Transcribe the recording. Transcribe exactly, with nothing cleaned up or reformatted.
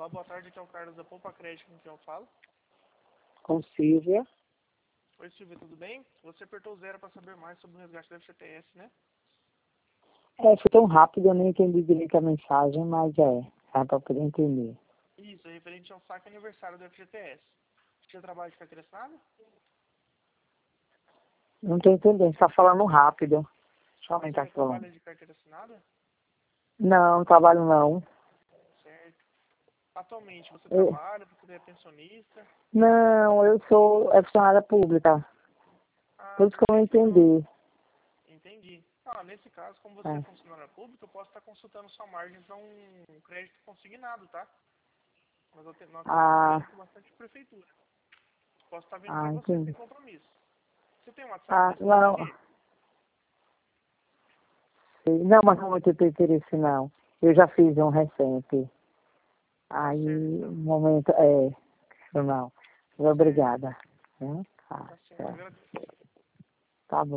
Olá, boa tarde, aqui é o Carlos da Poupa Crédito, com quem eu falo. Com Silvia. Oi, Silvia, tudo bem? Você apertou zero para saber mais sobre o resgate do F G T S, né? É, foi tão rápido, eu nem entendi direito a mensagem, mas é, é para poder entender. Isso, é referente ao saque aniversário do F G T S. Você trabalha de carteira assinada? Não estou entendendo, você está falando rápido. Deixa eu Você aumentar aqui o trabalha volume. de carteira assinada? Não, não trabalho não. Certo. Atualmente, você Eu- trabalha, você é pensionista? não, eu sou é funcionária pública. Ah, Por isso que eu não perfeito, então. entendi. Entendi. Ah, nesse caso, como você é É. funcionário público, eu posso estar consultando sua margem para um crédito consignado, tá? Nós aten- nós estamos Ah, atendendo com bastante prefeitura. Posso estar vendo para ah, você sem entendi. compromisso. Você tem um WhatsApp Ah, nesse número não. aqui? Sei. Não, mas não vou ter interesse não. Eu já fiz um recente. Tá Aí, certo, no então. momento, é, não. Certo. Obrigada. Né? Tá, Tá certo. certo. Agradeço.